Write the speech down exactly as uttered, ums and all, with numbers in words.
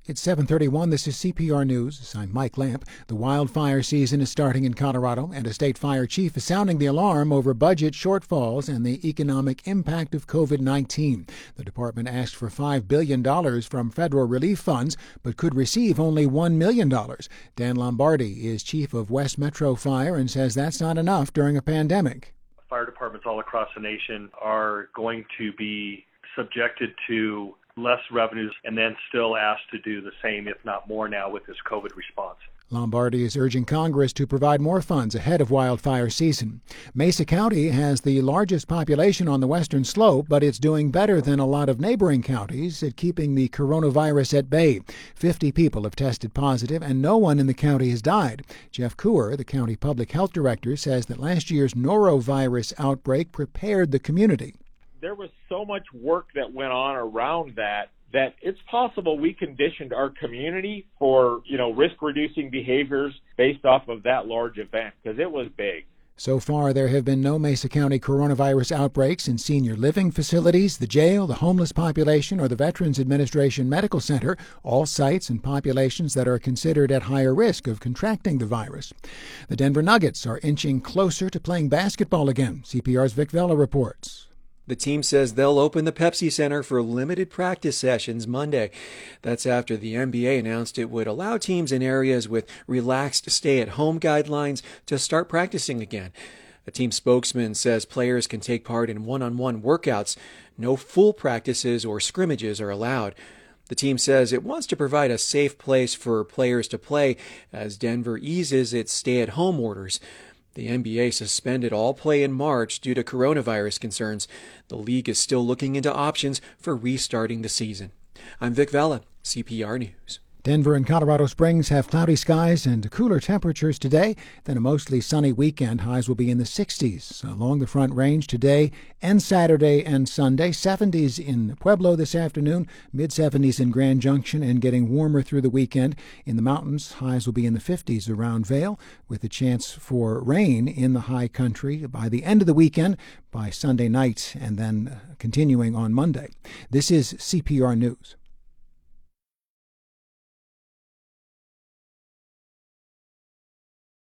It's seven thirty-one. This is C P R News. I'm Mike Lamp. The wildfire season is starting in Colorado, and a state fire chief is sounding the alarm over budget shortfalls and the economic impact of covid nineteen. The department asked for five billion dollars from federal relief funds, but could receive only one million dollars. Dan Lombardi is chief of West Metro Fire and says that's not enough during a pandemic. Fire departments all across the nation are going to be subjected to less revenues and then still asked to do the same, if not more now, with this COVID response. Lombardi is urging Congress to provide more funds ahead of wildfire season. Mesa County has the largest population on the western slope, but it's doing better than a lot of neighboring counties at keeping the coronavirus at bay. Fifty people have tested positive, and no one in the county has died. Jeff Couer, the county public health director, says that last year's norovirus outbreak prepared the community. There was so much work that went on around that that it's possible we conditioned our community for, you know, risk-reducing behaviors based off of that large event, because it was big. So far, there have been no Mesa County coronavirus outbreaks in senior living facilities, the jail, the homeless population, or the Veterans Administration Medical Center, all sites and populations that are considered at higher risk of contracting the virus. The Denver Nuggets are inching closer to playing basketball again. C P R's Vic Vela reports. The team says they'll open the Pepsi Center for limited practice sessions Monday. That's after the N B A announced it would allow teams in areas with relaxed stay-at-home guidelines to start practicing again. A team spokesman says players can take part in one-on-one workouts. No full practices or scrimmages are allowed. The team says it wants to provide a safe place for players to play as Denver eases its stay-at-home orders. The N B A suspended all play in March due to coronavirus concerns. The league is still looking into options for restarting the season. I'm Vic Vela, C P R News. Denver and Colorado Springs have cloudy skies and cooler temperatures today. Then a mostly sunny weekend. Highs will be in the sixties along the Front Range today and Saturday and Sunday. seventies in Pueblo this afternoon, mid-seventies in Grand Junction, and getting warmer through the weekend. In the mountains, highs will be in the fifties around Vail, with a chance for rain in the high country by the end of the weekend, by Sunday night, and then continuing on Monday. This is C P R News.